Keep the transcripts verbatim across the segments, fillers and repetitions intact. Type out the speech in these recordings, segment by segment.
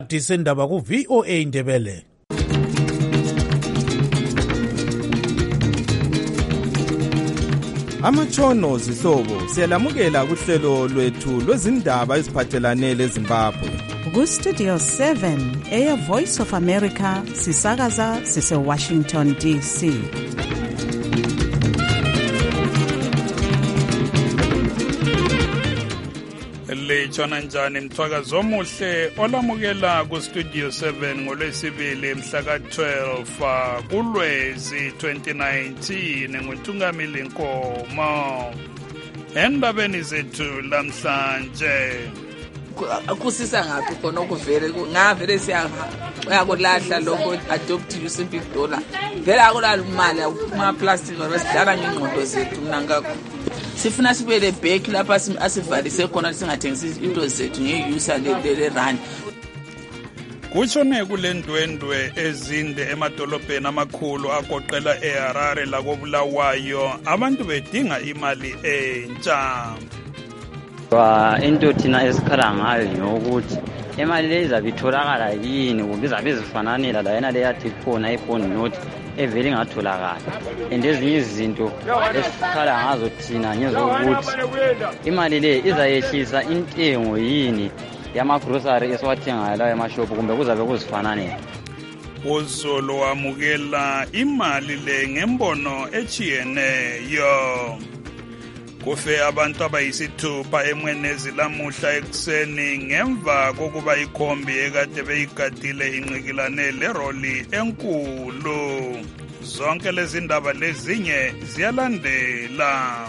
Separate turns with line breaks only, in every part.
Disendaba ku V O A Ndebele.
Amatshono zihlobo siyalamukela kuhlelo lwethu lwezindaba eziphathelane leZimbabwe.
Ku Studio seven eya Voice of America sisakaza sise Washington D C.
Lechona njani mthwakazi omuhle olamukela ku Studio seven ngolwesibili mhla ka twelve kuLwezi twenty nineteen nguTungamili Nkomo. Endabeni zethu lamhlanje
kusisa ngaphi khona okuvele ngavele siyakulahla lokho adopt uSimple Dollar vele akulala imali uma plastic obesidala ngingqondo zethu mina ngakho sifuna sibele back lapha asivalise khona singathengisi into zethu ngeyusa le rand.
Kushone kulendwendwe ezinde emadolobheni amakhulu agoqela eHarare lakobulawayo abantu bedinga imali entsha.
Wa into thina esikhala ngayo ngokuthi imali le izabe itholakala yini kumbe izabe izifananela la yena le yathi khona iphone note evele ingatholakala and ezinye izinto esikhala ngazo thina ngezokuthi imali le izayehlisa intengo yini yama grocery esiwathengayo la emashop kumbe kuzabe kuzifananela.
Uzolo wamukela imali le ngembono echiyeneyo. Kufe abantu abayisithupha emwenezi lamuhla ekuseni ngemva kokuba ikhombi ekade beyigadile inqikilane leroli enkulu. Zonke lezi ndaba lezinye ziyalandela.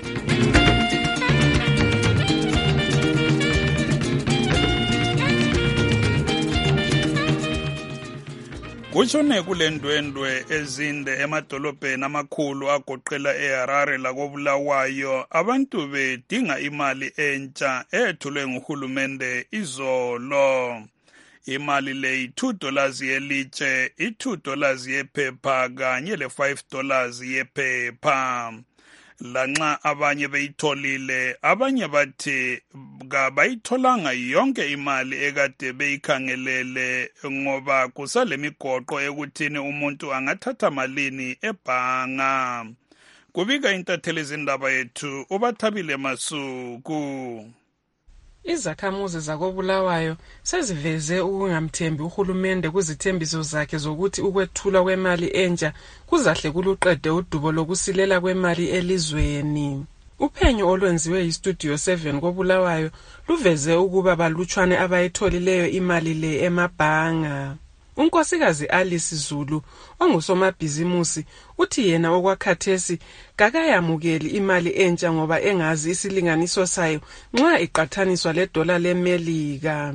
Kushone kulendwendwe ezinde emadolobheni amakhulu agoqela eHarare lakobulawayo abantu bedinga imali entsha ethulwe nguhulumende izolo. Imali le two dollars yelitshe, two dollars yephepha kanye le five dollars yephepha. Lanxa abanye beyitholile abanye bathi kabayitholanga yonke imali ekade beyikhangelele ngoba kusalemigoqo ekuthini umuntu angathatha malini ebhanga. Kubika intatheli zindaba yethu uBathabile Masuku.
Izakhamuzi zakobulawayo seziveze ukungamthembi uhulumende kuzithembiso zakhe zokuthi ukwethula kwemali entsha kuzahle kuluqede udubo lokusilela kwemali elizweni. Uphenyo olwenziwe yiStudio seven kobulawayo luveze ukuba balutshwane abayitholileyo imali le emabhanga. Unkosikazi Alice Zulu ongusomabhizimusi uthi yena okwakhathesi kakayamukeli imali entsha ngoba engazi isilinganiso sayo nxa iqathaniswa le dollar leMelika.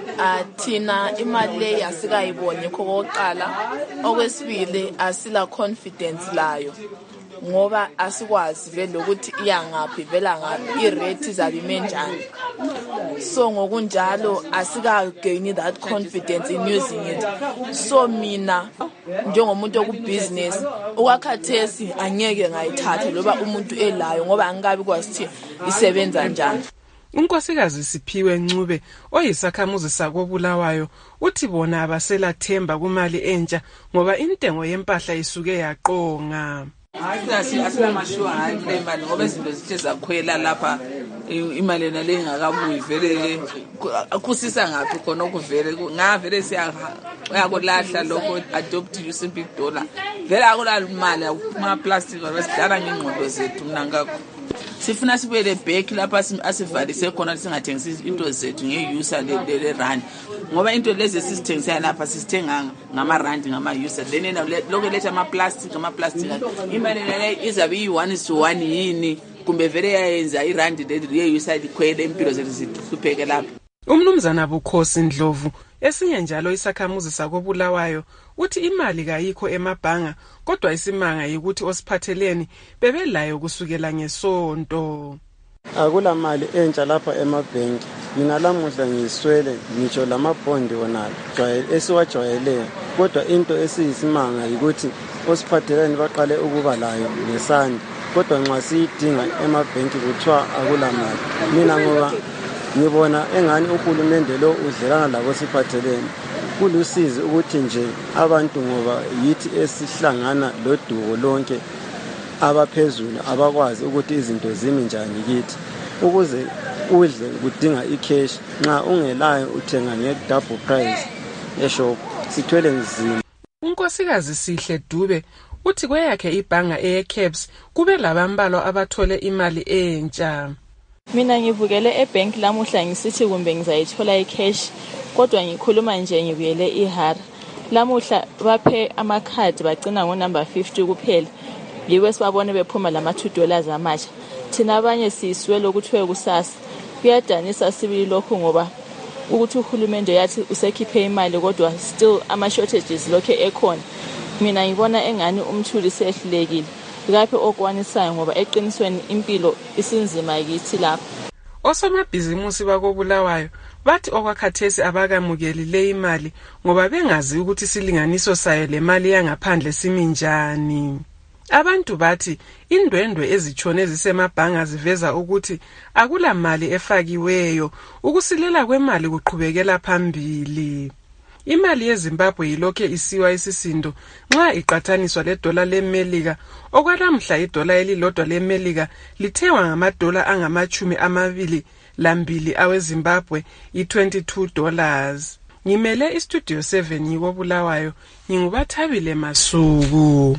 Athina imali le yasikayibonye kokuqala okwesibili asila confidence layo ngoba asikwazi vele ukuthi iyangaphi vela ngaphi irate zabe menjani. So ngokunjalo asika gain that confidence in using it. So mina njengomuntu okubusiness okwakhathesi angeke ngayithatha loba umuntu elayo ngoba angikabi kwasithi isebenza njani.
Unkosikazi Siphiwe Ncube oyisakhamuzi sakobulawayo uthi bona abaselathemba kumali entsha ngoba intengo yempahla isuke yaqonga.
Asasi asilamashuwa ngale imali ngoba izinto zithe zakhwela lapha imali nale ingakabuyi vele kusisa ngaphi khona okuvele ngavele siyakulahla lokho adopt uSimple Dollar vele akulala imali uma plastic obesidala ngingqondo zethu mina ngakho sifuna sibele back lapha asivalise khona singathengisi into zethu ngeyusa le rand ngoba into lezi sisithengisa lapha sisithenga ngama rand ngama user then lokho letha ama plastic ama plastic imali le izabe yi one to one yini kumbe vele yayenza irand leyusa likhwele impilo zethu zihlupheke lapha.
Umnumzana Bukhosi Ndlovu esinye njalo isakhamuzi sakobulawayo uthi imali kayikho emabhanga kodwa isimanga ukuthi osiphatheleni bebelayo kusukela ngesonto.
Akula mali entsha lapha emabhenki. Mina lamuhla ngiswele ngisho lamabhondi wona jwayele esiwajwayele kodwa into esiyisimanga ukuthi osiphatheleni baqale ukuba layo ngesandi kodwa nxa siyidinga emabhenki kuthiwa akula mali. Mina ngoba ngibona engani uhulumende lo udlelana labo siphathelene. Kulusizi ukuthi nje abantu ngoba yithi esihlangana loduko lonke abaphezulu abakwazi ukuthi izinto zimi njani kithi. Ukuze udle kudinga icash, nxa ungelayo uthenga nge-double price eshop. Sithwele nzima.
uNkosikazi Sihle Dube uthi kweyakhe ibhanga eyeCabs kube labambalwa abathole imali entsha.
Mina ngivukele ebank lamuhla ngisithi kumbe ngizayithola icash, kodwa ngikhuluma nje ngibuyele iHara. Lamuhla baphe amakhadi bagcina ngo number fifty kuphela. Yiwe sibabone bephuma lama two dollars amasha. Thina abanye siswele ukuthiwe kusasa. Kuyadanisa sibili lokho ngoba ukuthi uhulumende yathi usekhiphe imali kodwa still ama shortages lokho ekhona. Mina ngibona engani umthuli sehlulekile. Lapho okwanisayo ngoba eqinisweni impilo isinzima yithi lapho.
Osomabhizimusi bakobulawayo bathi okwakhathesi abakamukeli le imali ngoba bengazi ukuthi silinganiso sayo le mali yangaphandle siminjani. Abantu bathi indwendwe ezitshone zisemabhanga ziveza ukuthi akula mali efakiweyo, ukusilela kwemali kuqhubekela phambili. Imali yeZimbabwe yilokho isiwa isisindo nxa iqathaniswa ledola leMelika. Okwalamhla idola elilodwa leMelika lithengwa ngamadola angamachumi amabili lambili aweZimbabwe i-twenty-two dollars. Ngimele istudio seven yikobulawayo, ngingubathabile Masuku.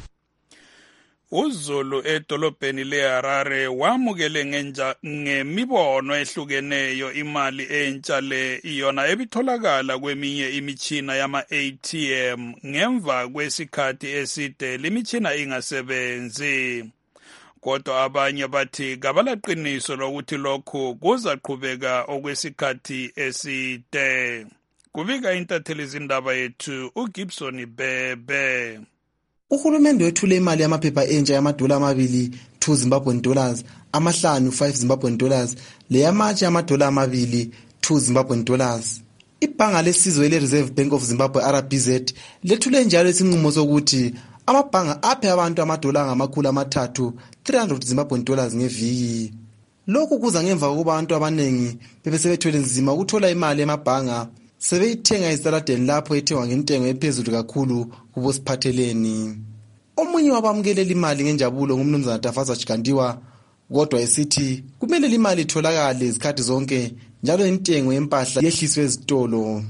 uZulu edolobheni leHarare wamukele ngenja ngemibono ehlukeneyo imali entsha le iyona ebitholakala kweminye imichina yama-A T M ngemva kwesikhathi eside limitshina ingasebenzi. Kodwa abanye bathi kabalaqiniso lokuthi lokhu kuzaqhubeka okwesikhathi eside. Kubika intatheli zindaba yethu uGibson Bebe.
Uhulumende wethule imali yamaphepha entsha yamadola amabili two Zimbabwean dollars, amahlanu five Zimbabwean dollars, le yamatshe yamadola amabili two Zimbabwean dollars. Ibhanga lesizwe le-Reserve Bank of Zimbabwe R B Z lethule njalo isinqumo sokuthi amabhanga aphe abantu amadola angamakhulu amathathu three hundred Zimbabwean dollars ngeviki. Lokhu kuza ngemva kokuba abantu abanengi bebesebethwele nzima ukuthola imali emabhanga sebeyithenga ezitaladeni lapho ethengwa ngentengo ephezulu kakhulu kubosiphatheleni. Omunye wabamukelela imali ngenjabulo ngumnumzana Tafaza Chikandiwa, kodwa esithi kumele imali itholakale izikhathi zonke njalo intengo yempahla yehliswe ezitolo.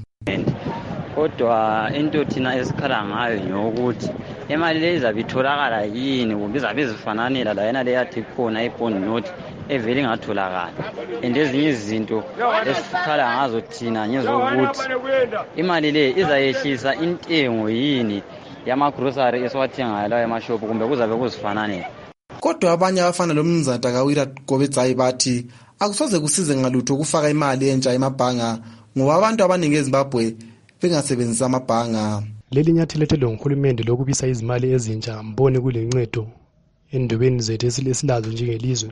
Kodwa into thina esikhala ngayo nyokuthi imali le izabe itholakala yini kumbe izabe izifananela la yena le yathi khona iBond note evele ingatholakala. And ezinye izinto esikhala ngazo thina ngezokuthi imali le izayehlisa intengo yini yamagrocery esiwathengayo la emashop kumbe kuzabe kuzifananela.
Kodwa abanye abafana lomnumzana Takawira Gobedzayi bathi akusoze kusize ngalutho ukufaka imali entsha emabhanga ngoba abantu abaningi eZimbabwe bengasebenzisa amabhanga.
Leli nyathelo lethelwe nguhulumende lokubisa izimali ezintsha mbone kulencedo endobeni zethu esilazo njengelizwe,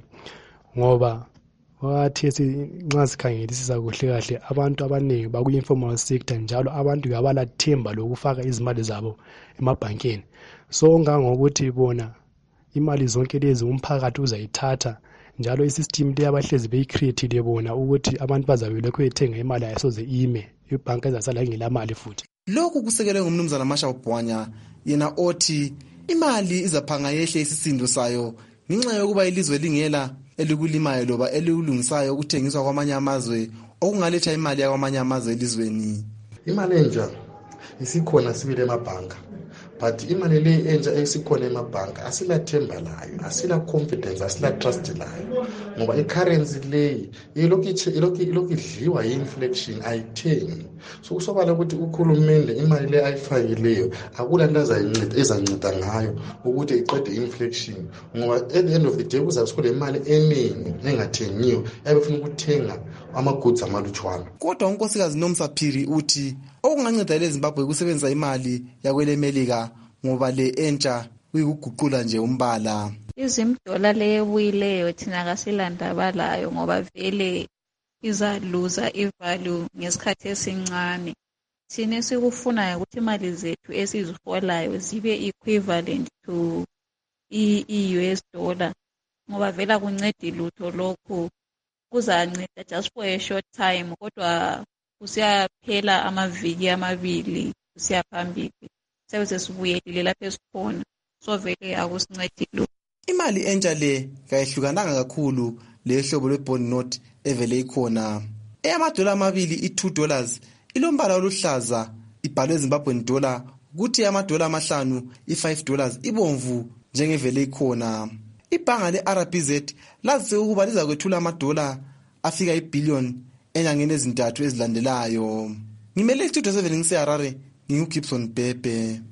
ngoba wathi nxa sikhangelisisa kuhle kahle abantu abaningi baku-informal sector njalo abantu kabalathemba lokufaka izimali zabo emabhankeni. So ngangokuthi bona imali zonke lezi umphakathi uzayithatha njalo isystem le abahlezi beyicreateile bona ukuthi abantu bazabe lokho ethenga imali ayisoze ime, ibhanka ezasala ingelamali futhi.
Lokhu kusekelwe ngumnumzana Masha Bhwanya, yena othi imali izaphanga yehle isisindo sayo ngenxa yokuba ilizwe lingela elikulimayo loba elikulungisayo ukuthengiswa kwamanye amazwe okungaletha imali yakwamanye amazwe elizweni.
Imali entsha isikhona sibile emabhanka, but imali le entsha esikhona emabhanka asilathemba layo, asila confidence, asila trust layo, ngoba i-currency le ilokhu idliwa yi-inflation ayithengi. So kusobala ukuthi ukhulumende imali le ayifakileyo akula nto ezanceda ngayo ukuthi iqede inflation, ngoba at the end of the day kuzabe sikule imali eningi engathengiyo yabefuna ukuthenga amagoods amalutshwana.
Kodwa unkosikazi Nomsaphiri uthi okunganceda leZimbabwe kusebenzisa imali yakwele Melika ngoba le entsha uyikuguqula nje umbala.
Izimdola le ebuyileyo thina kasilandaba layo ngoba vele izaluza ivalue ngesikhathi esincane. Thina sikufunayo ukuthi imali zethu esiziholayo zibe equivalent to i-U S dollar ngoba vela kuncedi lutho lokho kuzanceda just for a short time kodwa kusiyaphela amaviki amabili kusiya phambili sebe sesibuyelile lapho esikhona so vele akusincedi lo.
Imali entsha le kayihlukananga kakhulu lehlobo lwe-bond note evele ikhona. Eyamadola amabili i-two dollars ilombala oluhlaza ibhalwe Zimbabwean dollar kuthi amadola amahlanu i-five dollars ibomvu njengevele ikhona. Ibhanga le-R B Z lazise ukuba liza kwethula amadola afika ibillion enyangeni ezintathu ezilandelayo. Ngimele istudio seven ngiseHarare nginguGibson Bebe.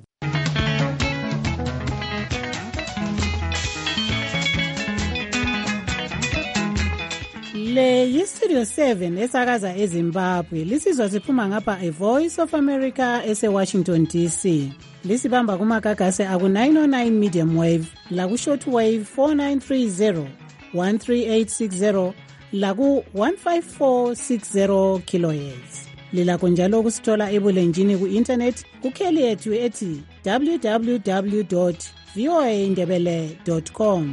Le yistudio seven esakaza eZimbabwe lisizwa siphuma ngapha A Voice of America ese-Washington D C. Lisibamba kumagagase aku-nine oh nine medium wave laku-short wave four nine three zero, one three eight six zero laku-one five four six zero kilohertz. Lilakho njalo ukusithola ebulenjini ku-internet kukheli yethu ethi w w w dot v o a ndebele dot com.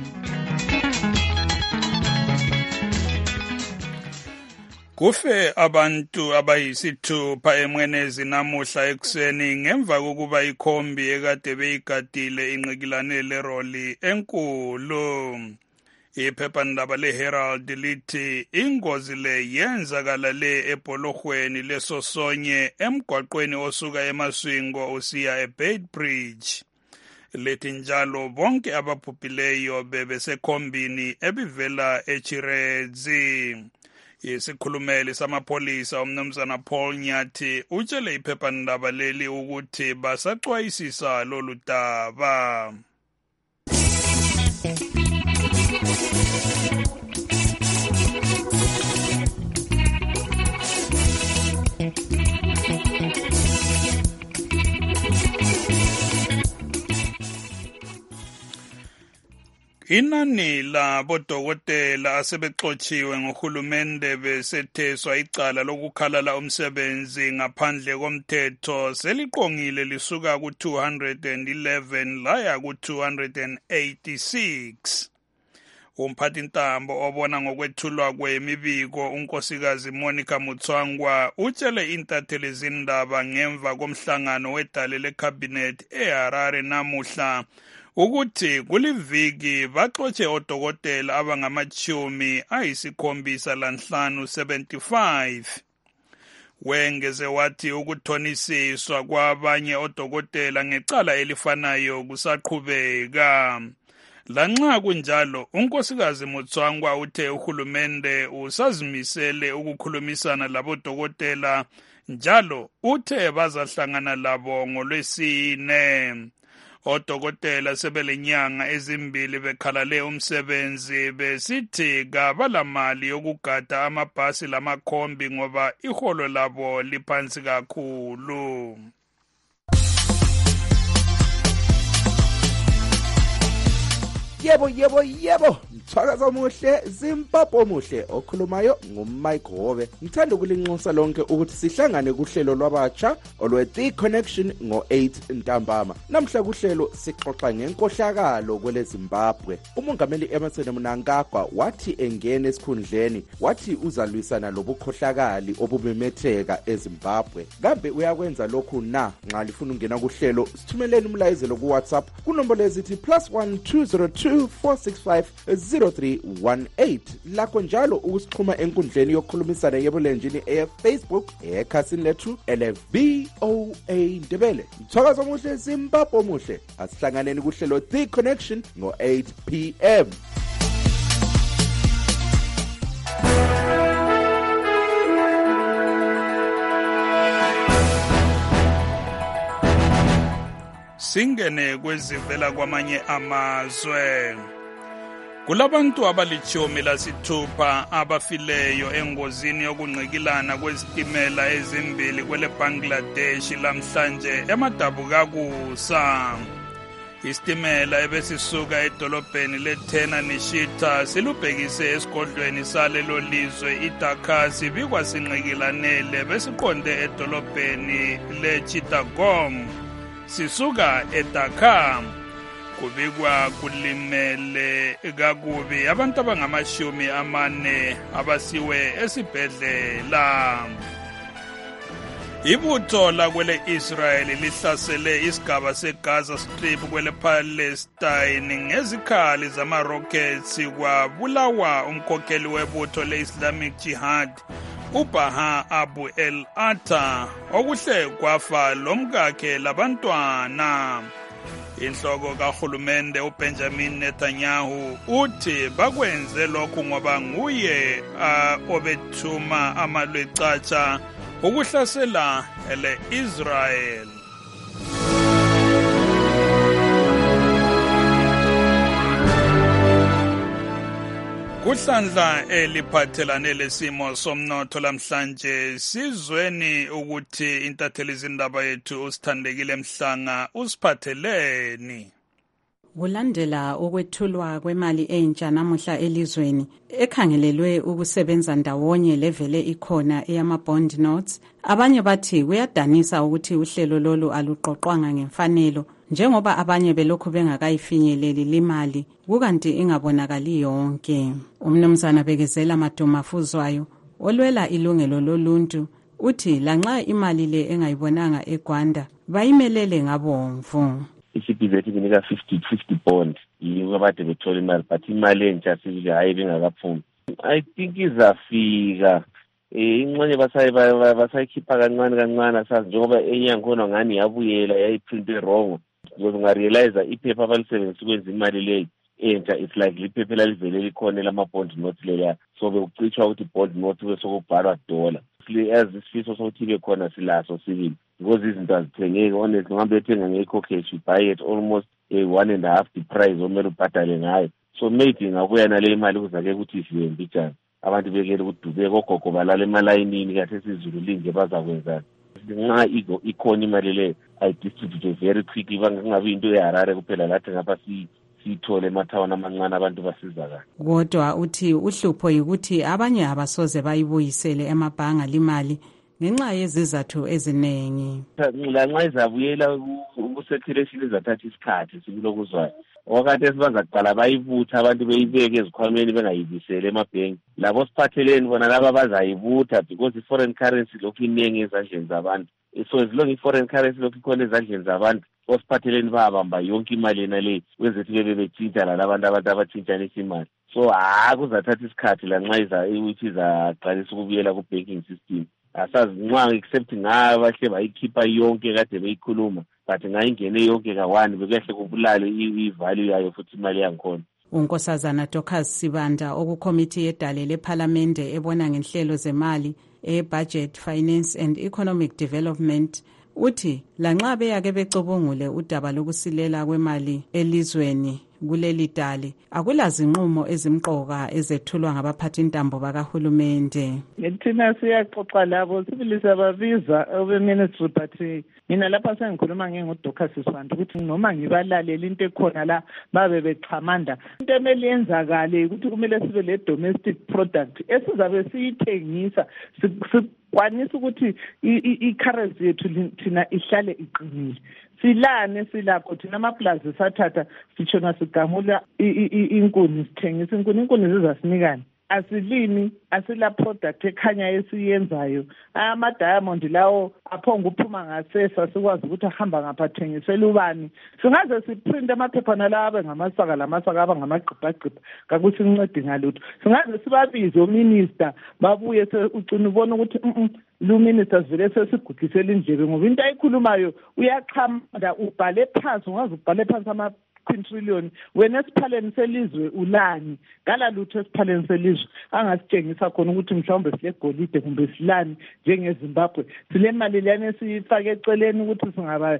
Kufe abantu abayisithupha emwenezi namuhla ekuseni ngemva kokuba ikhombi ekade beyigadile inqikilane leroli enkulu. Iphephandaba leHerald lithi ingozi le yenzakala le ebholorhweni lesosonye emgwaqweni osuka eMaswingo usiya eBeitbridge. Lithi njalo bonke ababhubhileyo bebesekhombini ebivela eChiredzi. Isikhulumeli samapholisa umnumzana Paul Nyathi utshele iphephandaba leli ukuthi basaxwayisisa lolu daba. Inani labodokotela asebexotshiwe ngohulumende besetheswa icala lokukhalala umsebenzi ngaphandle komthetho seliqongile lisuka ku-two hundred eleven laya ku-two hundred eighty-six. Umphathintambo obona ngokwethulwa kwemibiko unkosikazi Monica Mutswangwa utshele intatheli zindaba ngemva komhlangano wedale lekhabinethi eHarare namuhla ukuthi kuliviki baxotshe odokotela abangamachumi ayisikhombisa lanhlanu seventy-five. Wengeze wathi ukuthonisiswa kwabanye odokotela ngecala elifanayo kusaqhubeka. Lanxa kunjalo unkosikazi Mutswangwa uthe uhulumende usazimisele ukukhulumisana labodokotela njalo uthe bazahlangana labo ngolwesine. Odokotela sebelenyanga ezimbili bekhalale umsebenzi besithi kabalamali yokugada amabhasi lamakhombi ngoba iholo labo liphansi kakhulu.
Yebo yebo yebo mthakazo muhle Zimbabwe muhle okhulumayo nguMike Hobe. Ngithanda ukulinxusa lonke ukuthi sihlangane kuhlelo lwabatsha olwe The Connection ngo eight ntambama. Namhla kuhlelo sixoxa ngenkohlakalo kwele Zimbabwe. Umongameli Emmerson Mnangagwa wathi engene esikhundleni wathi uzalwisana lobukhohlakali obumemetheka eZimbabwe. Kambe uyakwenza lokhu na? Nxa lifuna ungena kuhlelo sithumeleni umlayezelo ku WhatsApp kunombolo ezithi plus one two zero two four six five zero three one eight. Lakho njalo ukusixhuma enkundleni yokukhulumisana yebulenjini eFacebook ekhasini lethu ele V O A Ndebele. Mthakazo muhle Zimbabwe muhle. Asihlanganeni kuhlelo The Connection ngo eight p m.
Singene kwezivela kwamanye amazwe. Kulabantu abalichumi lasithupha abafileyo engozini yokunqikilana kwezitimela ezimbili kwele Bangladesh lamhlanje eMadabukakusa. Isitimela ebesisuka edolobheni leThena Nishita silubhekise esigodlweni salelo lizwe iDhaka sibikwa sinqikilanele besiqonde edolobheni leChittagong sisuka eDhaka. kubikwa kulimele kakubi abantu abangamashumi amane abasiwe esibhedlela. Ibutho lakwele Israel lihlasele isigaba seGaza Strip kwele Palestine ngezikhali zama-rockets kwabulawa umkhokheli webutho le-Islamic Jihad uBaha Abu el-Atta okuhle kwafa lomkakhe labantwana. Inhloko kahulumende uBenjamin Netanyahu uthi bakwenze lokhu ngoba nguye uh, obethuma amalwecatsha ukuhlasela ele-Israel. Kuhlandla eliphathelane lesimo somnotho lamhlanje sizweni ukuthi intatheli zindaba yethu usithandekile Mhlanga usiphatheleni.
Kulandela ukwethulwa kwemali entsha namuhla elizweni ekhangelelwe ukusebenza ndawonye levele ikhona eyama-bond notes, abanye bathi kuyadanisa ukuthi uhlelo lolu aluqoqwanga ngemfanelo njengoba abanye belokhu bengakayifinyeleli limali kukanti ingabonakali yonke. Umnumzana Bekezela Madumafuzwayo olwela ilungelo loluntu uthi lanxa imali le engayibonanga eGwanda bayimelele ngabomvu.
I-C_B_Z inika fifty fifty bond yiyo abade bethola imali but imali entsha sivile hayi bengakaphumi. I think izafika ingxenye basayi basayikhipha kancane kancane asazi njengoba enye yakhona ngani yabuyela yayiprinte wrong because ungarealize iphepha abalisebenzisa ukwenza imali leyo entsha it's like liphepha lalivele likhona lama-bond notes leya so bekucitshwa ukuthi bond notes besokubhalwa dollar as isifiso sokuthi ibe khona silaso sibili because izinto azithengeki honestly ngambe ethenga ngekho cash you buy it almost a one and a half the price omele ubhadale ngayo so maybe ngabuya nale imali kuzake ukuthi isiwe mbijana abantu bekele ukudubeka ogogo balala emalayinini kahle sizulu linge bazakwenzana nxa ikhona imali le I distribute very quickly bangabi into eHarare kuphela lathi ngapha si sithole emathawini amancane abantu basizakala.
Kodwa uthi uhlupho yikuthi abanye abasoze bayibuyisele emabhanga limali ngenxa yezizathu ezinengi.
Lanxa izabuyela ukusecretion izathatha isikhathi sikulokuzwayo. Wakati esibazaqala bayibutha abantu beyibeke ezikhwameni bengayibisele emabhenki. Labo siphatheleni bona laba bazayibutha because i-foreign currency lokhu inengi ezandleni zabantu. So as long i-foreign currency lokhu ikhona ezandleni zabantu osiphatheleni babamba yonke imali yena le wenzethi bebe bethinta lalabantu abantu abathintanisa imali. So ha kuzathatha isikhathi lanxa iza ukuthi izaqalisa ukubuyela ku-banking system. Asazi nxa except ngayo bahle bayikhipha yonke kade beyikhuluma but ngayingene yonke kawani bekuyahle kubulale i-value yayo futhi imali yangikhona.
uNkosazana Dorcas Sibanda okukomiti yedale lePhalamende ebona ngenhlelo zemali e-Budget, Finance and Economic Development uthi lanxa beyake becubungule udaba lokusilela kwemali elizweni kuleli dali akulazinqumo ezimqoka ezethulwa ngabaphathi intambo bakahulumende.
Ngithina siyaxoxa labo sibilisa babiza obe-ministry but mina lapha sengikhuluma ngengodocas Sibanda ukuthi noma ngibalalela into ekhona la babe bexhamanda into emele yenzakale ukuthi kumele sibe le domestic product esizabe siyithengisa sikwanisa ukuthi i-currency yethu thina ihlale iqinile. Silane silapho thina amaplaza sathatha sitshona sigamula inkuni sithengisa inkuni inkuni zizasinikani asilimi asila product ekhanya esiyenzayo ama diamond lawo aphonga uphuma ngasesa sikwazi ukuthi ahamba ngapha thengisela ubani singaze siprint amaphepha nalabe ngamasaka lamasaka aba ngamagqibhagqibha kakuthi incede ngalutho singaze sibabize ominister babuye ucina ubona ukuthi lu minister vele sesigudisela indlebe ngoba into ayikhulumayo uyaqhamda ubhale phansi ungaze ubhale phansi ama trillion wena esiphaleni selizwe ulani ngala lutho esiphaleni selizwe angasitshengisa khona ukuthi mhlawumbe sile golide kumbe silani njengeZimbabwe sile mali lana esifake eceleni ukuthi singaba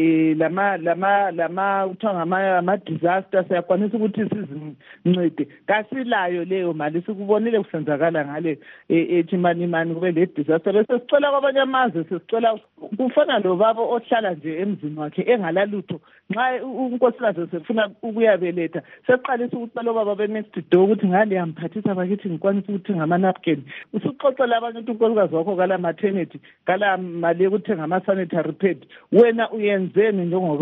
lama lama lama uthiwa ngama ama disaster siyakwanisa ukuthi sizincede kasilayo leyo mali sikubonile kusenzakala ngale ethi mani mani kube le disaster bese sicela kwabanye amazwe sicela kufana lo baba ohlala nje emzini wakhe engalalutho nxa unkosikazi sefuna ukuyabeletha seqalisa ukucela baba be next door ukuthi ngale yamphathisa bakithi ngikwanisa ukuthi ngama napkin usuxoxela abanye ukuthi unkosikazi wakho kala maternity kala mali yokuthenga ama sanitary pad wena uyenzeni njengobaba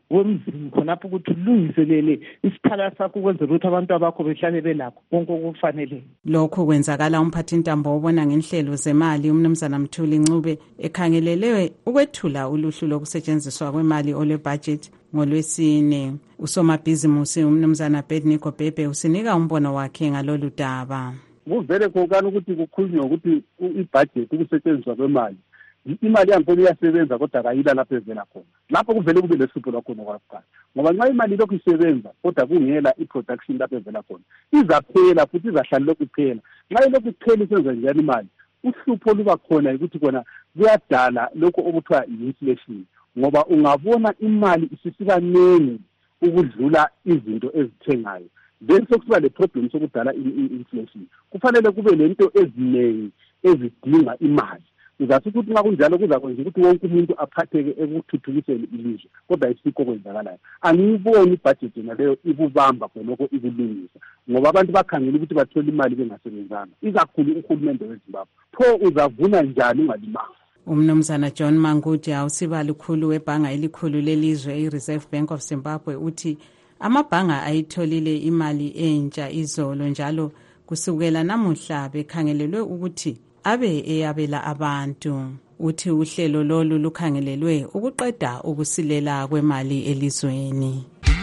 wemzini khonapho ukuthi ulungiselele isikhala sakho ukwenzela ukuthi abantu abakho behlale belakho konke okufanele.
Lokho kwenzakala umphathintambo obona ngenhlelo zemali umnumzana Mthuli Ncube ekhangelelewe ukwethula uluhlu lokusetshenziswa kwemali olwebudget ngolwesine. Usomabhizimusi umnumzana Bednico Bebe usinika umbono wakhe ngalolu daba.
Kuvele kokani ukuthi kukhulunywe ukuthi ibudget ukusetshenziswa kwemali imali yankolo iyasebenza kodwa kayila lapho evela khona. Lapho kuvele kube lesipho lakhona kwakuqala. Ngoba nxa imali lokhu isebenza kodwa kungela i-production lapho evela khona. Izaphela futhi izahlala lokhu iphela. Nxa lokhu iphela isenza njalo imali. Uhlupho luba khona ukuthi kona kuyadala lokho okuthiwa i-inflation. Ngoba ungabona imali isisiba nini ukudlula izinto ezithengayo. Then sokuba le problem sokudala i-inflation. Kufanele kube lento ezinengi ezidinga imali. Uzathi ukuthi nxa kunjalo kuzakwenza ukuthi wonke umuntu aphatheke ekuthuthukiseni ilizwe kodwa isikho kwenzakalayo. Angiyiboni ibudget naleyo ikubamba khonokho ikulungisa ngoba abantu bakhangela ukuthi bathola imali bengasebenzanga ikakhulu uhulumende weZimbabwe. Pho uzavuna njani ungalimanga?
Umnumzana John Mangudi awusiba likhulu webhanga elikhulu lelizwe i-Reserve Bank of Zimbabwe uthi amabhanga ayitholile imali entsha izolo njalo kusukela namuhla bekhangelelwe ukuthi abe eyabela abantu. Uthi uhlelo lolu lukhangelelwe ukuqeda ukusilela kwemali elizweni.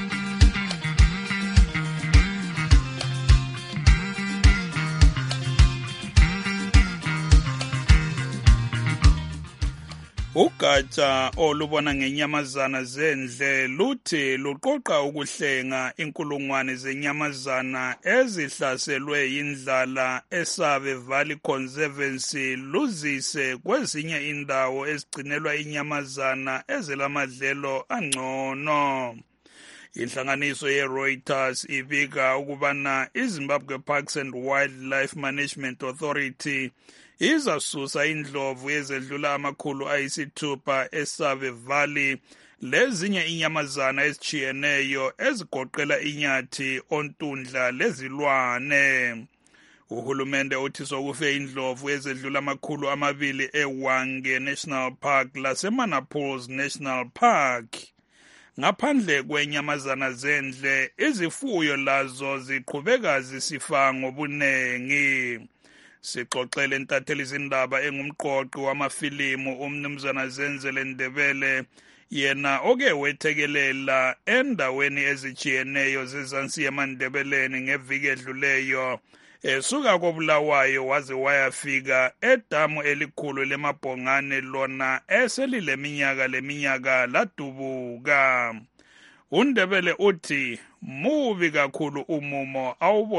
Ugatsha olubona ngenyamazana zendle luthi luqoqa ukuhlenga inkulungwane zenyamazana ezihlaselwe indlala eSabe Valley Conservancy luzise kwezinye indawo ezigcinelwa inyamazana ezelamadlelo angcono. Inhlanganiso ye-Reuters ibika ukubana iZimbabwe Parks and Wildlife Management Authority izasusa indlovu ezedlula amakhulu ayisithupha eSabe Valley lezinye inyamazana ezichiyeneyo ezigoqela inyathi, ontundla lezilwane. Uhulumende uthi sokufe indlovu ezedlula amakhulu amabili eWange National Park laseManaples National Park. Ngaphandle kwenyamazana zendle, izifuyo lazo ziqhubeka zisifa ngobunengi. Sixoxele intatheli izindaba engumqoqi wamafilimu umnumzana Zenzele Ndebele yena oke wethekelela endaweni ezichiyeneyo zezansi yamandebeleni ngeviki edluleyo esuka koBulawayo waze wayafika edamu elikhulu lemabhongane lona eselileminyaka leminyaka ladubuka. uNdebele uthi mubi kakhulu umumo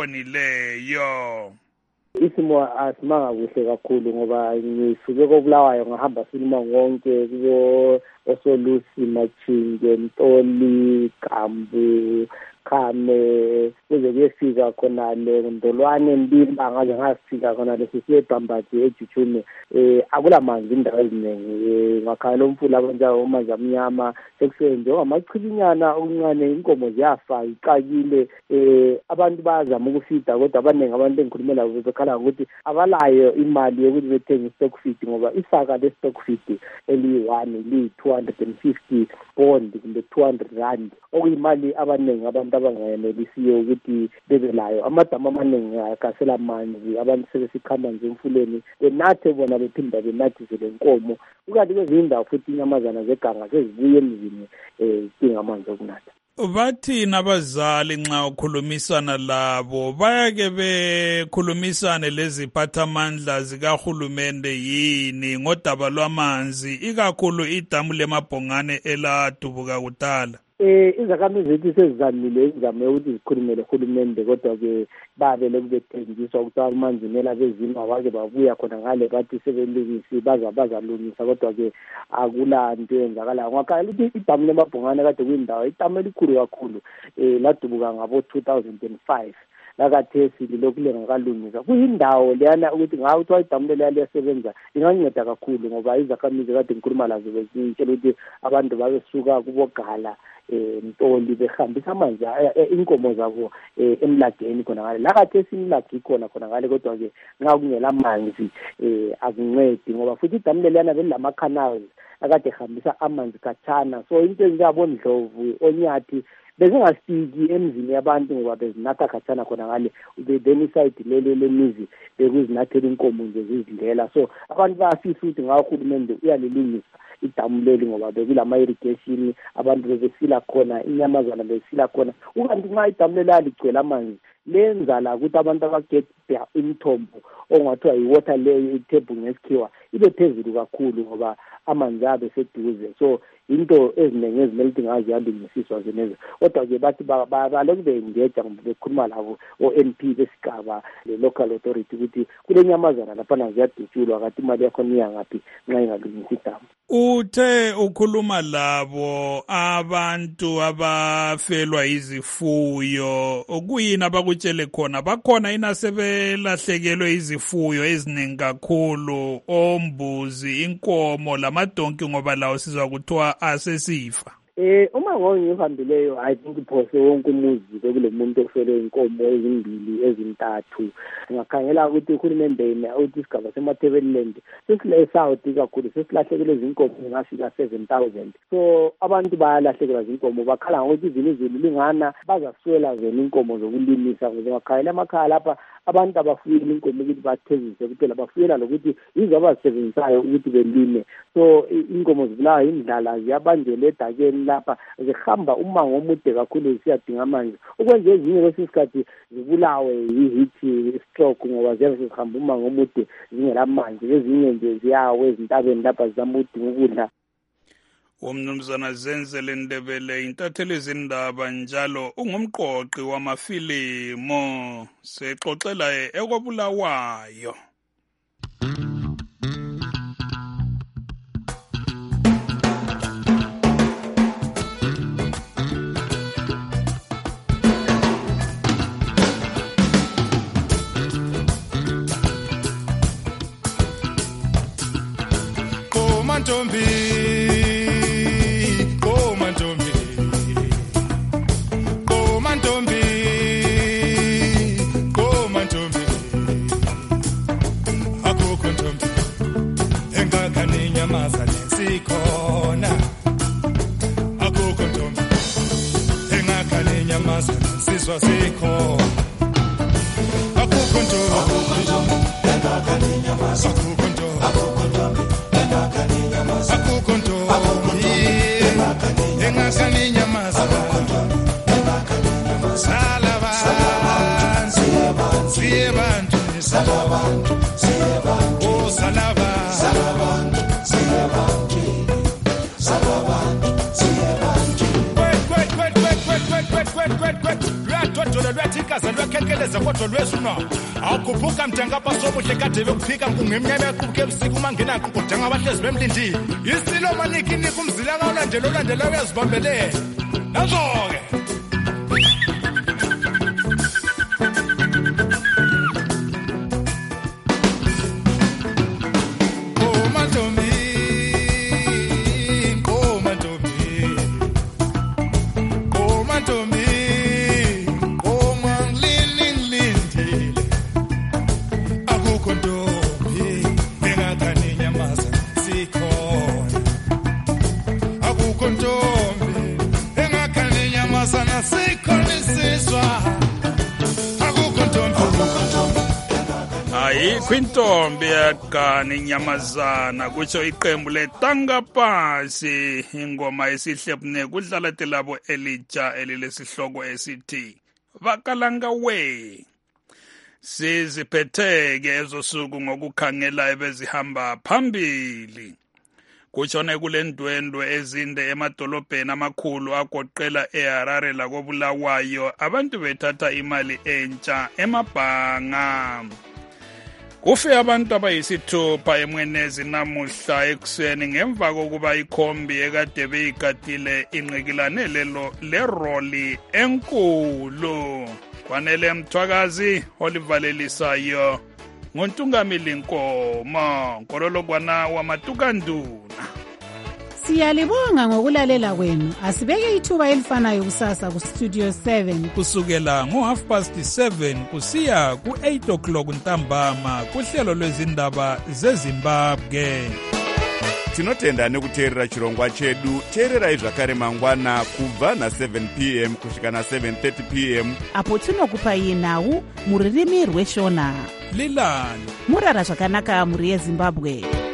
awubonileyo.
Isimo asimanga kuhle kakhulu ngoba ngisuke koBulawayo ngahamba silima wonke kubo Osolusi, Machinge, Ntoli, Kambu, Khame kuze kuyefika khona le Ndolwane Mbimba ngaze ngasifika khona lesisiye Bhambathi eJujume. eh akula manzi indawo eziningi ngakhala umfula kanjalo manje amnyama sekusenze amachilinyana okuncane inkomo ziyafa iqakile. eh abantu bazama ukufida kodwa abaningi abantu engikhulumela labo bekhala ukuthi abalayo imali yokuthi bethenge stock feed ngoba isaka le stock feed eli-one li-two hundred fifty bond kumbe two hundred rand okuyimali abaningi abantu abangayenelisiyo ukuthi bebe layo. Amadamu amaningi akasela manzi, abantu sebesikhamba nje emfuleni benathe bona bephinda benathizele inkomo. Ukanti kwezinye indawo futhi inyamazana zeganga sezibuye emzini eh zidinga amanzi okunatha.
Bathi nabazali nxa ukhulumisana labo bayake bekhulumisane leziphathamandla zikahulumende yini ngodaba lwamanzi ikakhulu idamu lemabhongane eladubuka kudala?
Eh izakhamizi zethu sezizamile izame ukuthi zikhulumele uhulumende kodwa ke babele kubethengiswa ukuthi amanzi mela bezima waze babuya khona ngale bathi sebelungisi baza bazalungisa kodwa ke akula nto yenzakala. Ngakhala ukuthi idamu lemabhongane kade kuyindawo idamu elikhulu kakhulu eh ladubuka ngabo two thousand five lakathesi lilokhu lengakalunyiswa kuyindawo leyana ukuthi ngaho kuthiwa idamu leliya liyasebenza linganceda kakhulu ngoba izakhamizi kade ngikhuluma lazo bezitshela ukuthi abantu babesuka kubogala eh Ntoli behambisa amanzi inkomo zabo emlageni khona ngale lakathesi imlagi khona khona ngale kodwa ke nxa kungela amanzi eh akuncedi ngoba futhi idamu leliyana belilama canals akade hambisa amanzi khatshana so into enjabo Ndlovu Onyathi bezingasiki emzini yabantu ngoba bezinatha khatshana khona ngale then iside lelo lemizi bekuzinathela inkomo nje zizidlela so abantu bayafisa ukuthi ngawo uhulumende uyalilungisa idamu leli ngoba bekulama irrigation abantu bebesila khona inyamazana besila khona ukanti nxa idamu leli ligcwele amanzi lenza la ukuthi abantu abagetha imithombo ongathiwa i-water leyo itable ngesikhiwa ibe phezulu kakhulu ngoba amanzi abe seduze so into eziningi ezimele ukuthi ngazi yalungisiswa zenezo kodwa ke bathi balokhu be-engage ngoba bekhuluma labo o-M P besigaba le-local authority ukuthi kule nyamazana laphana ziyadutshulwa kanti imali yakhona iyangaphi nxa ingalungisi idamu.
Uthe ukhuluma labo abantu abafelwa izifuyo okuyini abakutshele khona bakhona inasebelahlekelwe izifuyo eziningi kakhulu ombuzi inkomo lamadonki ngoba lawo sizwa kuthiwa asesifa.
Eh uma ngongihambileyo I think phose wonke umuzi bekule muntu ofele inkomo ezimbili ezintathu ngakhangela ukuthi uhulumende uthi isigaba seMatabeleland sesile South kakhulu sesilahlekele izinkomo ngafika seven thousand so abantu bayalahlekelwa izinkomo bakhala ukuthi izini izulu lingana bazaswela zona inkomo zokulimisa ngoba ngakhayela emakhaya lapha abantu abafuyela inkomo ukuthi bathezise kuphela bafuyela lokuthi yizo abazisebenzisayo ukuthi belime so inkomo zibulawa indlala ziyabanjela edakeni lapha zihamba umango omude kakhulu zisiyadinga amanzi ukwenza ezinye kwesikhathi zibulawe yi-heat stroke ngoba ziyabe zihamba umango omude zingela amanzi ezinye nje ziyawe ezintabeni lapha zizama ukudinga ukudla.
Umnumzana Zenzele Ndebele intatheli izindaba njalo ungumqoqi wamafilimu sexoxela ekobulawayo.
Komantombi Sizwa sikho akukho nto akukho nto akukho nto engakani nyamaza salaba siye bantu salaba siye bantu oh salaba salaba siye bantu salaba siye bantu wait wait wait wait wait wait wait wait wait lwathodolo lwathikaza lwakhenkeleza kodwa lwesuna awukhuphuka mthenga pasobuhle kade bekufika kungeminyama yaqubuke ebusuku mangena kudanga abahlezi bemlindile isilo maniki nika umzila ngawulandela olandela uyazibambele nazo-ke
kwintombi yakani nyamazana kutsho iqembu letanga phansi ingoma esihlebune kudlala telabo elitsha elilesihloko esithi vakalanga we siziphetheke ezosuku ngokukhangela ebezihamba phambili kutshone kule ndwendwe ezinde emadolobheni amakhulu agoqela eHarare lakobulawayo abantu bethatha imali entsha emabhanga. Kufe abantu abayisithupha emwenezi namuhla ekuseni ngemva kokuba ikhombi ekade beyigadile inqikilane lelo leroli enkulu kwanele Mthwakazi olivalelisayo ngontungamili Nkomo Nkololokwana wamatukanduna.
Siyalibonga ngokulalela kwenu. Asibeke ithuba elifanayo kusasa ku Studio seven
kusukela ngo half past seven kusiya ku eight o'clock ntambama kuhlelo lwezindaba zeZimbabwe.
Tinotenda nekuteerera chirongwa chedu. Teererai zvakare mangwana kubva na seven p m kusvika na seven thirty p m
apo tinokupai nhau muririmi rweshona.
Lilani
murara zvakanaka muri yeZimbabwe.